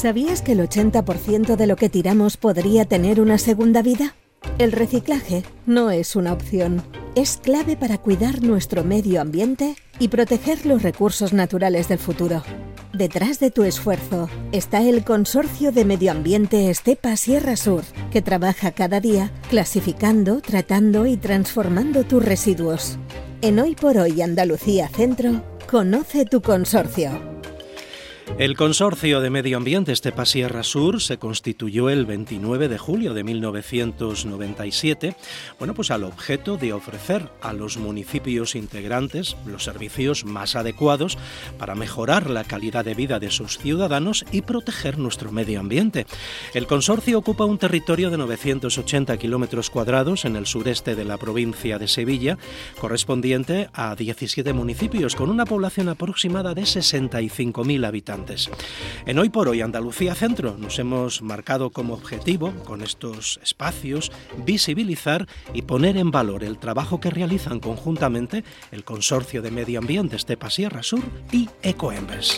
¿Sabías que el 80% de lo que tiramos podría tener una segunda vida? El reciclaje no es una opción. Es clave para cuidar nuestro medio ambiente y proteger los recursos naturales del futuro. Detrás de tu esfuerzo está el Consorcio de Medio Ambiente Estepa Sierra Sur, que trabaja cada día clasificando, tratando y transformando tus residuos. En Hoy por Hoy Andalucía Centro, conoce tu consorcio. El Consorcio de Medio Ambiente Estepa Sierra Sur se constituyó el 29 de julio de 1997, pues al objeto de ofrecer a los municipios integrantes los servicios más adecuados para mejorar la calidad de vida de sus ciudadanos y proteger nuestro medio ambiente. El consorcio ocupa un territorio de 980 kilómetros cuadrados en el sureste de la provincia de Sevilla, correspondiente a 17 municipios con una población aproximada de 65.000 habitantes. En Hoy por Hoy Andalucía Centro nos hemos marcado como objetivo, con estos espacios, visibilizar y poner en valor el trabajo que realizan conjuntamente el Consorcio de Medio Ambiente Estepa Sierra Sur y Ecoembes.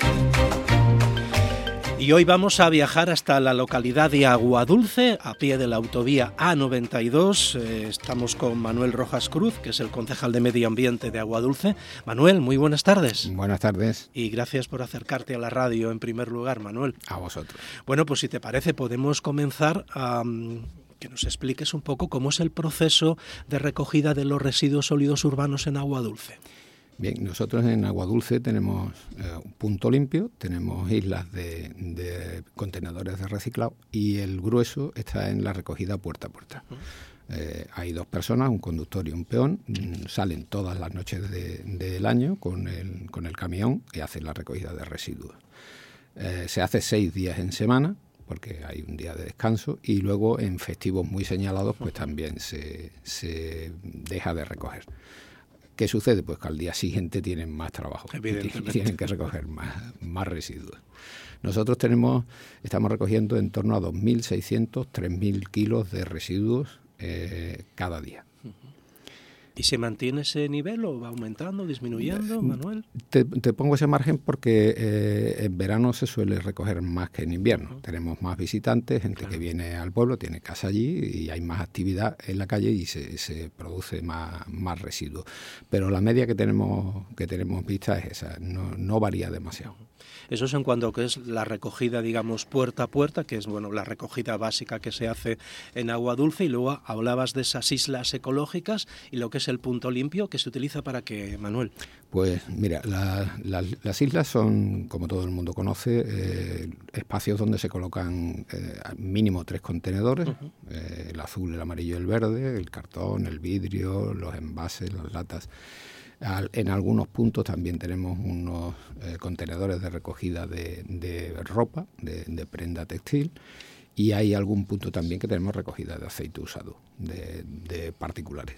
Y hoy vamos a viajar hasta la localidad de Aguadulce, a pie de la autovía A92. Estamos con Manuel Rojas Cruz, que es el concejal de Medio Ambiente de Aguadulce. Manuel, muy buenas tardes. Buenas tardes. Y gracias por acercarte a la radio en primer lugar, Manuel. A vosotros. Bueno, pues si te parece, podemos comenzar a que nos expliques un poco cómo es el proceso de recogida de los residuos sólidos urbanos en Aguadulce. Bien, nosotros en Aguadulce tenemos un punto limpio, tenemos islas de contenedores de reciclado y el grueso está en la recogida puerta a puerta. Hay dos personas, un conductor y un peón, salen todas las noches del año con el camión y hacen la recogida de residuos. Se hace 6 días en semana, porque hay un día de descanso, y luego en festivos muy señalados pues también se deja de recoger. ¿Qué sucede? Pues que al día siguiente tienen más trabajo, tienen que recoger más residuos. Nosotros estamos recogiendo en torno a 2.600, 3.000 kilos de residuos cada día. ¿Y se mantiene ese nivel o va aumentando, disminuyendo, Manuel? Te pongo ese margen porque en verano se suele recoger más que en invierno. Tenemos más visitantes, gente que viene al pueblo, tiene casa allí y hay más actividad en la calle y se produce más residuos. Pero la media que tenemos vista es esa, no varía demasiado. Eso es en cuanto a que es la recogida, digamos, puerta a puerta, que es la recogida básica que se hace en Aguadulce, y luego hablabas de esas islas ecológicas y lo que es el punto limpio, que se utiliza para qué, Manuel. Pues mira, las islas son, como todo el mundo conoce, espacios donde se colocan mínimo 3 contenedores, el azul, el amarillo y el verde, el cartón, el vidrio, los envases, las latas. En algunos puntos también tenemos unos contenedores de recogida de ropa, de prenda textil, y hay algún punto también que tenemos recogida de aceite usado, de particulares.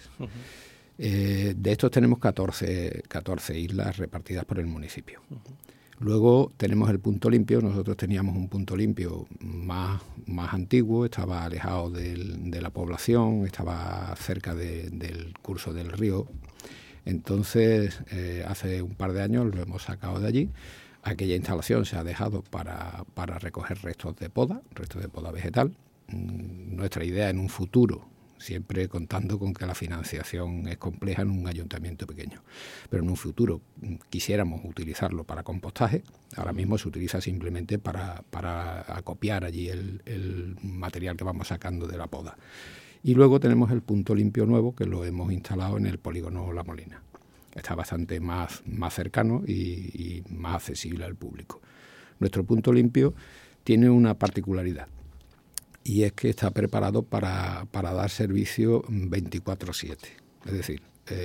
De estos tenemos 14 islas repartidas por el municipio. Luego tenemos el punto limpio. Nosotros teníamos un punto limpio más antiguo, estaba alejado de la población, estaba cerca del curso del río. Entonces, hace un par de años lo hemos sacado de allí. Aquella instalación se ha dejado para recoger restos de poda vegetal. Nuestra idea en un futuro, siempre contando con que la financiación es compleja en un ayuntamiento pequeño, pero en un futuro quisiéramos utilizarlo para compostaje. Ahora mismo se utiliza simplemente para acopiar allí el material que vamos sacando de la poda. Y luego tenemos el punto limpio nuevo, que lo hemos instalado en el polígono La Molina. Está bastante más cercano y más accesible al público. Nuestro punto limpio tiene una particularidad, y es que está preparado para dar servicio 24/7. Es decir,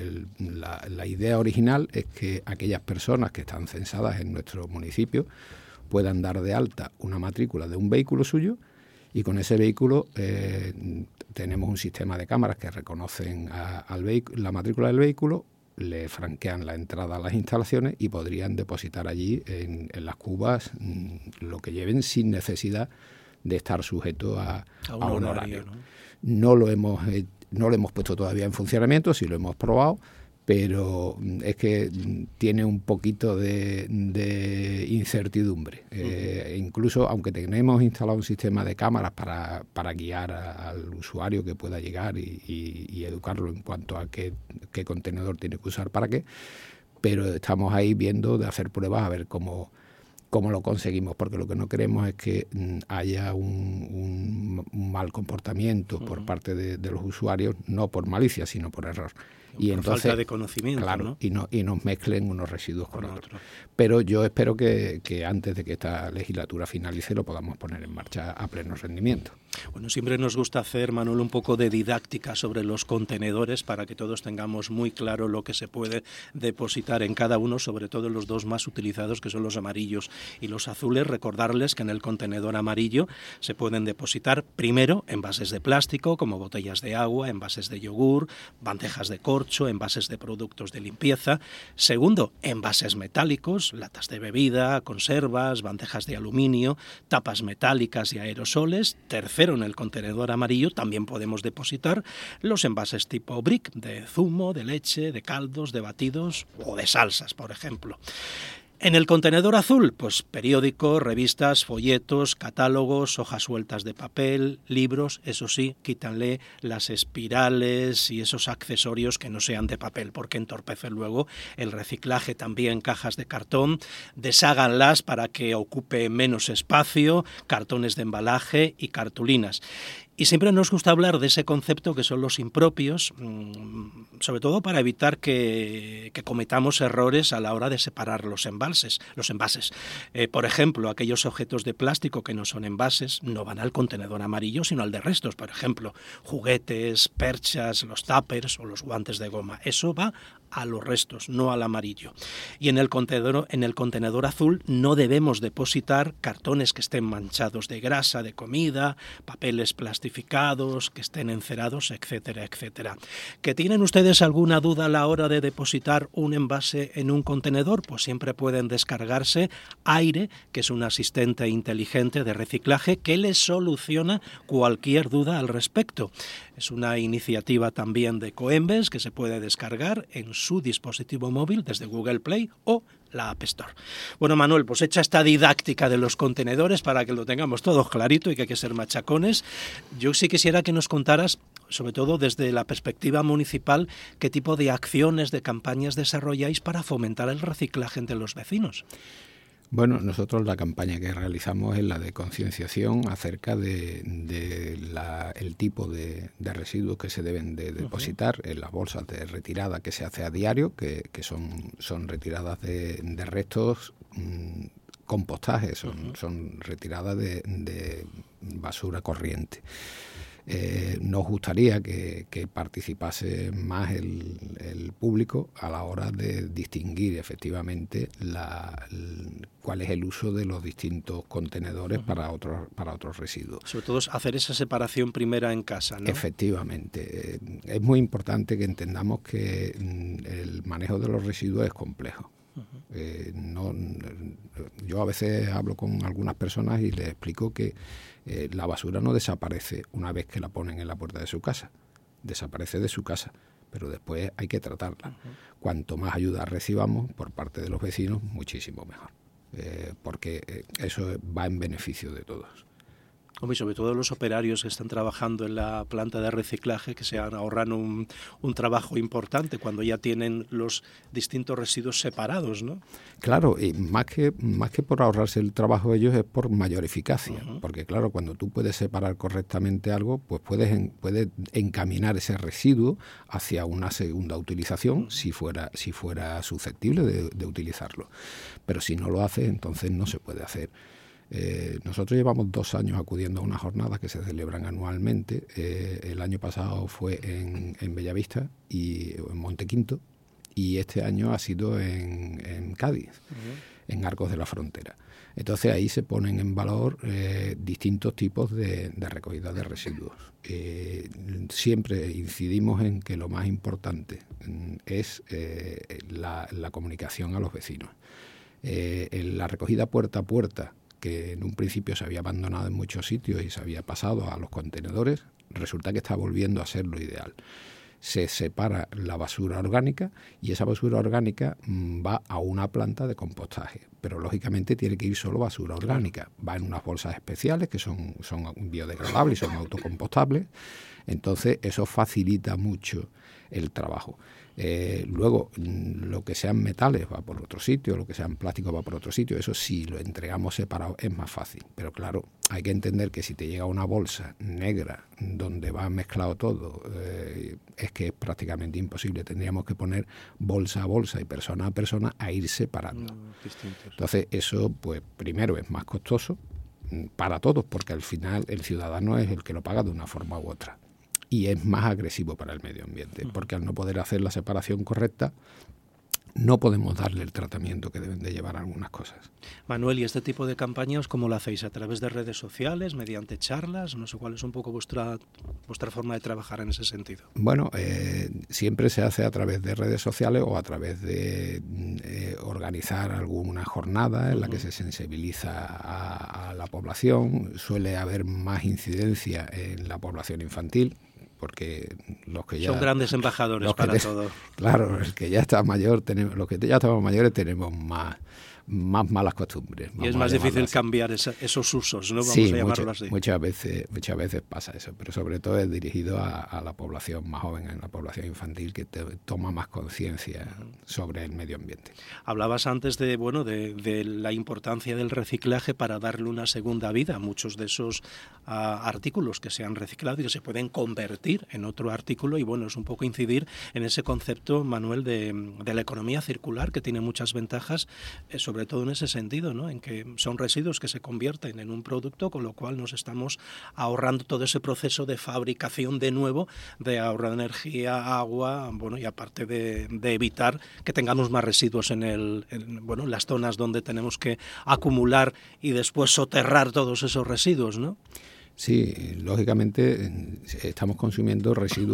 la idea original es que aquellas personas que están censadas en nuestro municipio puedan dar de alta una matrícula de un vehículo suyo, y con ese vehículo tenemos un sistema de cámaras que reconocen la matrícula del vehículo, le franquean la entrada a las instalaciones y podrían depositar allí en las cubas lo que lleven sin necesidad de estar sujeto a un horario. No lo hemos puesto todavía en funcionamiento, sí lo hemos probado, pero es que tiene un poquito de incertidumbre. Incluso aunque tenemos instalado un sistema de cámaras para guiar al usuario que pueda llegar y educarlo en cuanto a qué contenedor tiene que usar para qué, pero estamos ahí viendo de hacer pruebas a ver cómo lo conseguimos, porque lo que no queremos es que haya un mal comportamiento por parte de los usuarios, no por malicia, sino por error. Y entonces, falta de conocimiento, claro, ¿no? y nos mezclen unos residuos con otros. Pero yo espero que antes de que esta legislatura finalice lo podamos poner en marcha a pleno rendimiento. Bueno, siempre nos gusta hacer, Manuel, un poco de didáctica sobre los contenedores para que todos tengamos muy claro lo que se puede depositar en cada uno, sobre todo los dos más utilizados, que son los amarillos y los azules. Recordarles que en el contenedor amarillo se pueden depositar primero envases de plástico, como botellas de agua, envases de yogur, bandejas de corcho, envases de productos de limpieza. Segundo, envases metálicos, latas de bebida, conservas, bandejas de aluminio, tapas metálicas y aerosoles. Tercero, en el contenedor amarillo también podemos depositar los envases tipo brick, de zumo, de leche, de caldos, de batidos o de salsas, por ejemplo. En el contenedor azul, pues periódicos, revistas, folletos, catálogos, hojas sueltas de papel, libros, eso sí, quítanle las espirales y esos accesorios que no sean de papel, porque entorpecen luego el reciclaje. También cajas de cartón, desháganlas para que ocupe menos espacio, cartones de embalaje y cartulinas. Y siempre nos gusta hablar de ese concepto que son los impropios, sobre todo para evitar que cometamos errores a la hora de separar los envases. Por ejemplo, aquellos objetos de plástico que no son envases no van al contenedor amarillo, sino al de restos. Por ejemplo, juguetes, perchas, los tuppers o los guantes de goma. Eso va a los restos, no al amarillo. Y en el contenedor azul no debemos depositar cartones que estén manchados de grasa, de comida, papeles plastificados, que estén encerados, etcétera, etcétera. ¿Que tienen ustedes alguna duda a la hora de depositar un envase en un contenedor? Pues siempre pueden descargarse Aire, que es un asistente inteligente de reciclaje que les soluciona cualquier duda al respecto. Es una iniciativa también de Coembes que se puede descargar en su dispositivo móvil desde Google Play o la App Store. Bueno, Manuel, pues hecha esta didáctica de los contenedores para que lo tengamos todo clarito y que hay que ser machacones, yo sí quisiera que nos contaras, sobre todo desde la perspectiva municipal, qué tipo de acciones, de campañas desarrolláis para fomentar el reciclaje entre los vecinos. Bueno, nosotros la campaña que realizamos es la de concienciación acerca el tipo de residuos que se deben de depositar en las bolsas de retirada que se hace a diario, que son retiradas de restos, compostaje, son retiradas de basura corriente. Nos gustaría que participase más el público a la hora de distinguir efectivamente cuál es el uso de los distintos contenedores para otros residuos. Sobre todo hacer esa separación primera en casa, ¿no? Efectivamente. Es muy importante que entendamos que el manejo de los residuos es complejo. Yo a veces hablo con algunas personas y les explico que la basura no desaparece una vez que la ponen en la puerta de su casa, desaparece de su casa, pero después hay que tratarla. Cuanto más ayuda recibamos por parte de los vecinos, muchísimo mejor, porque eso va en beneficio de todos. Y sobre todo los operarios que están trabajando en la planta de reciclaje, que se ahorran un trabajo importante cuando ya tienen los distintos residuos separados, ¿no? Claro, y más que por ahorrarse el trabajo ellos es por mayor eficacia, porque claro, cuando tú puedes separar correctamente algo, pues puedes encaminar ese residuo hacia una segunda utilización si fuera susceptible de utilizarlo. Pero si no lo haces, entonces no se puede hacer. Nosotros llevamos 2 años acudiendo a unas jornadas que se celebran anualmente. El año pasado fue en Bellavista y en Montequinto, y este año ha sido en Cádiz, en Arcos de la Frontera. Entonces ahí se ponen en valor distintos tipos de recogida de residuos. Siempre incidimos en que lo más importante es la comunicación a los vecinos. La recogida puerta a puerta, que en un principio se había abandonado en muchos sitios y se había pasado a los contenedores, resulta que está volviendo a ser lo ideal. se separa la basura orgánica y esa basura orgánica va a una planta de compostaje. Pero lógicamente tiene que ir solo basura orgánica. Va en unas bolsas especiales que son biodegradables y son autocompostables. Entonces eso facilita mucho el trabajo. Luego, lo que sean metales va por otro sitio, lo que sean plásticos va por otro sitio. Eso sí, lo entregamos separado es más fácil. Pero claro, hay que entender que si te llega una bolsa negra donde va mezclado todo, es que es prácticamente imposible. Tendríamos que poner bolsa a bolsa y persona a persona a ir separando. Entonces eso, pues primero es más costoso para todos, porque al final el ciudadano es el que lo paga de una forma u otra. Y es más agresivo para el medio ambiente, porque al no poder hacer la separación correcta, no podemos darle el tratamiento que deben de llevar algunas cosas. Manuel, ¿y este tipo de campañas cómo lo hacéis? ¿A través de redes sociales, mediante charlas? No sé cuál es un poco vuestra forma de trabajar en ese sentido. Bueno, siempre se hace a través de redes sociales o a través de organizar alguna jornada en la que se sensibiliza a la población. Suele haber más incidencia en la población infantil, porque los que ya... Son grandes embajadores para todo. Claro, los que ya están mayores tenemos más malas costumbres. Y es más difícil cambiar esos usos, ¿no? Vamos a llamarlo así. Muchas veces pasa eso, pero sobre todo es dirigido a la población más joven, a la población infantil, que toma más conciencia sobre el medio ambiente. Hablabas antes de la importancia del reciclaje para darle una segunda vida a muchos de esos artículos que se han reciclado y que se pueden convertir en otro artículo, y bueno, es un poco incidir en ese concepto, Manuel, de la economía circular, que tiene muchas ventajas, sobre todo en ese sentido, ¿no? En que son residuos que se convierten en un producto, con lo cual nos estamos ahorrando todo ese proceso de fabricación de nuevo, de ahorrar energía, agua, y aparte de evitar que tengamos más residuos en las zonas donde tenemos que acumular y después soterrar todos esos residuos, ¿no? Sí, lógicamente estamos consumiendo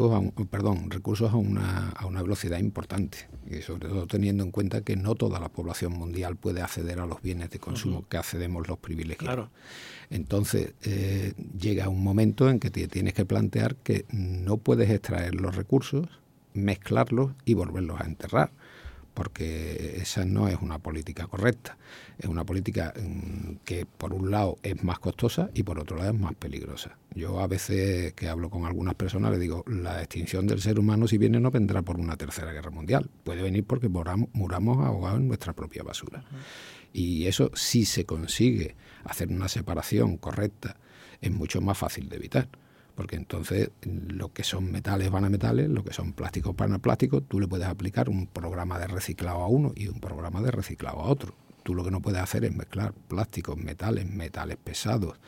recursos a una velocidad importante, y sobre todo teniendo en cuenta que no toda la población mundial puede acceder a los bienes de consumo que accedemos los privilegiados. Claro. Entonces llega un momento en que te tienes que plantear que no puedes extraer los recursos, mezclarlos y volverlos a enterrar, porque esa no es una política correcta. Es una política que por un lado es más costosa y por otro lado es más peligrosa. Yo a veces que hablo con algunas personas les digo, la extinción del ser humano, si viene, no vendrá por una tercera guerra mundial. Puede venir porque muramos ahogados en nuestra propia basura. Y eso, si se consigue hacer una separación correcta, es mucho más fácil de evitar. Porque entonces lo que son metales van a metales, lo que son plásticos van a plásticos. Tú le puedes aplicar un programa de reciclado a uno y un programa de reciclado a otro. Tú lo que no puedes hacer es mezclar plásticos, metales pesados,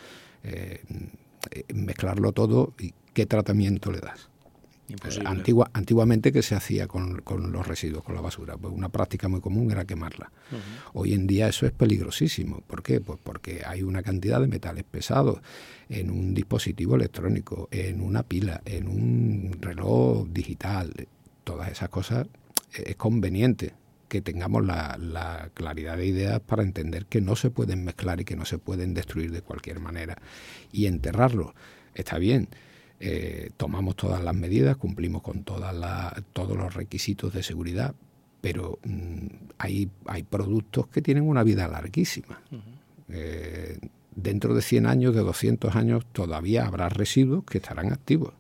mezclarlo todo. ¿Y qué tratamiento le das? Antiguamente, ¿qué se hacía con los residuos, con la basura? Pues una práctica muy común era quemarla. Hoy en día eso es peligrosísimo. ¿Por qué? Pues porque hay una cantidad de metales pesados en un dispositivo electrónico, en una pila, en un reloj digital. Todas esas cosas es conveniente que tengamos la claridad de ideas para entender que no se pueden mezclar y que no se pueden destruir de cualquier manera. Y enterrarlo está bien. Tomamos todas las medidas, cumplimos con todos los requisitos de seguridad, pero hay productos que tienen una vida larguísima. Dentro de 100 años, de 200 años, todavía habrá residuos que estarán activos.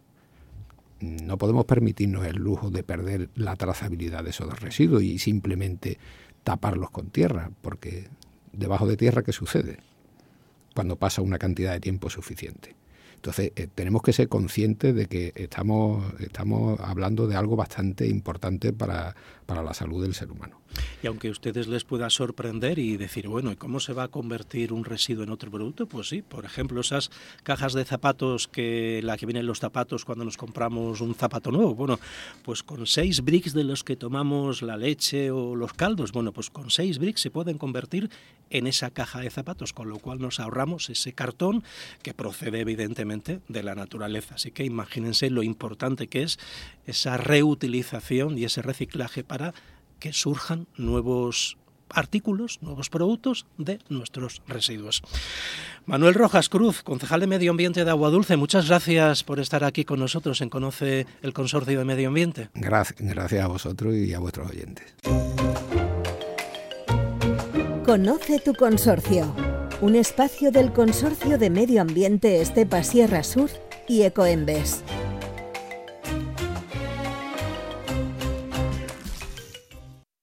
No podemos permitirnos el lujo de perder la trazabilidad de esos residuos y simplemente taparlos con tierra, porque debajo de tierra, ¿qué sucede cuando pasa una cantidad de tiempo suficiente? Entonces, tenemos que ser conscientes de que estamos hablando de algo bastante importante para la salud del ser humano. Y aunque a ustedes les pueda sorprender y decir, ¿y cómo se va a convertir un residuo en otro producto? Pues sí, por ejemplo, esas cajas de zapatos la que vienen los zapatos cuando nos compramos un zapato nuevo. Pues con 6 bricks de los que tomamos la leche o los caldos, pues con 6 bricks se pueden convertir en esa caja de zapatos, con lo cual nos ahorramos ese cartón que procede evidentemente de la naturaleza. Así que imagínense lo importante que es esa reutilización y ese reciclaje para que surjan nuevos artículos, nuevos productos de nuestros residuos. Manuel Rojas Cruz, concejal de Medio Ambiente de Aguadulce, muchas gracias por estar aquí con nosotros en Conoce el Consorcio de Medio Ambiente. Gracias a vosotros y a vuestros oyentes. Conoce tu consorcio, un espacio del Consorcio de Medio Ambiente Estepa Sierra Sur y Ecoembes.